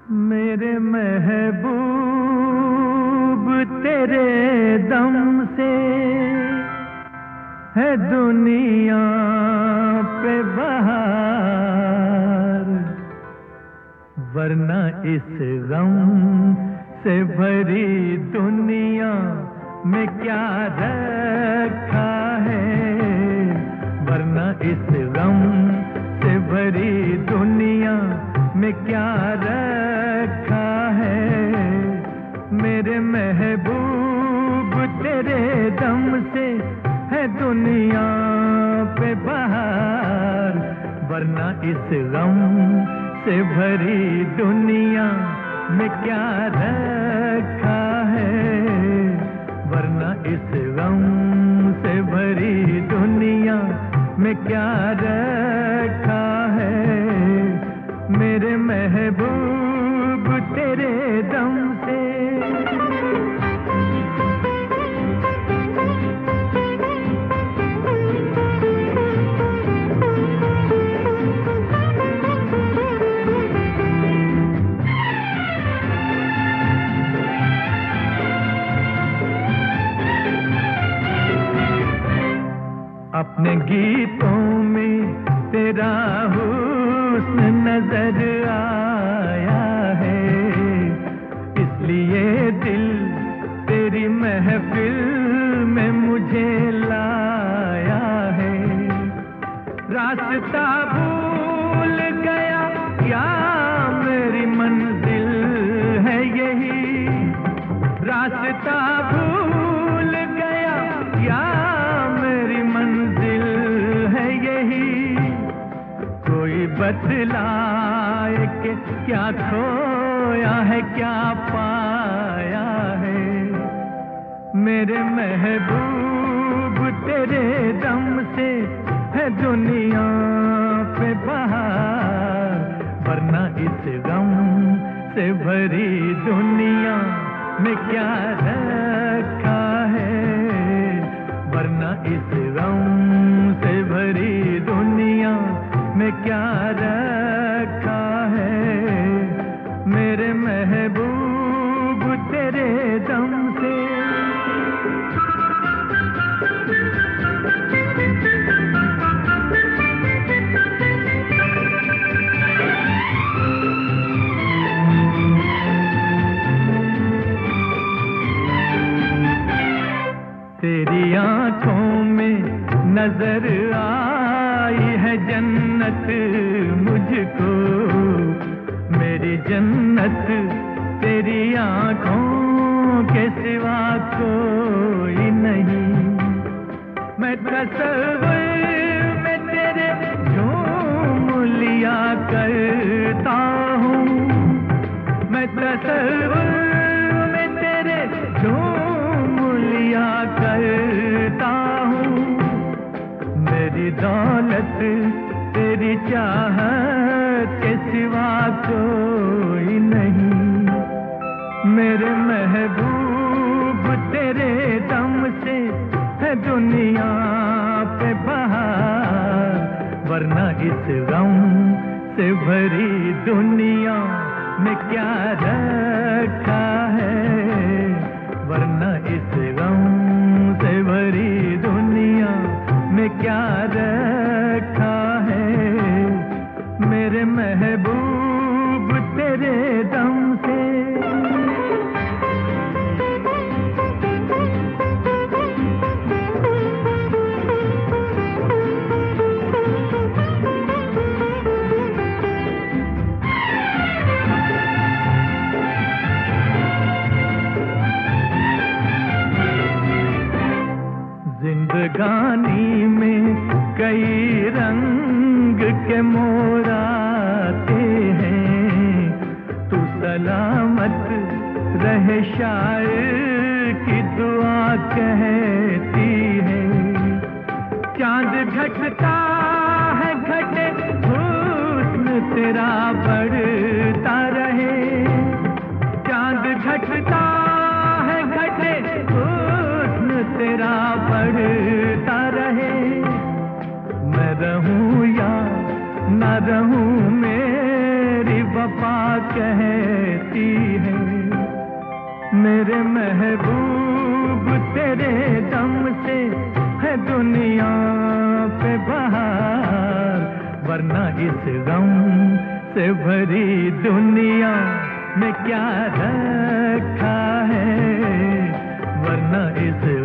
मेरे महबूब तेरे दम से है दुनिया पे बहार, वरना इस गम से भरी दुनिया में क्या रखा है, वरना इस गम से भरी दुनिया में क्या रखा है। मेरे महबूब तेरे दम से है दुनिया पे बहार, वरना इस गम से भरी दुनिया में क्या रखा है, वरना इस गम से भरी दुनिया में क्या रखा है। मेरे महबूब तेरे दम से। अपने गीतों में तेरा हुस्न नजर आया है, इसलिए दिल तेरी महफिल में मुझे लाया है। रास्ता भूल गया क्या मेरी मंजिल है यही, रास्ता भूल गया क्या मेरी मंजिल है यही। कोई बतलाए कि क्या खोया है क्या पाया है। मेरे महबूब तेरे दम से है दुनिया पे बहार, वरना इस गम से भरी दुनिया में क्या रखा है, वरना इस गम से भरी दुनिया में क्या रखा है। मेरे महबूब तेरे दम से। तेरी आंखों में नजर आई है जन्नत मुझको, मेरी जन्नत तेरी आंखों के सिवा कोई नहीं। मैं तसव्वुर में तेरे झूम लिया करता हूँ, मैं तसव्वुर में तेरे झूम लिया करता हूँ। मेरी दौलत तेरी चाहत के सिवा कोई नहीं। मेरे महबूब तेरे दम से है दुनिया पे बहार, वरना इस गम से भरी दुनिया में क्या रखा है, वरना इस गम से भरी दुनिया में क्या रखा है। मेरे महबूब तेरे दम से। जिंदगानी में कई रंग के मोर आते हैं, तू सलामत रहे शायर की दुआ कहती है। चांद घटता है घटे हुस्न तेरा बढ़ता रहे, चांद घटता है घटे हुस्न तेरा बढ़ता रहे। मैं रहूं या न रहूं मेरी वफा कहती है। मेरे महबूब तेरे दम से है दुनिया पे बहार, वरना इस गम से भरी दुनिया में क्या रखा है, वरना इस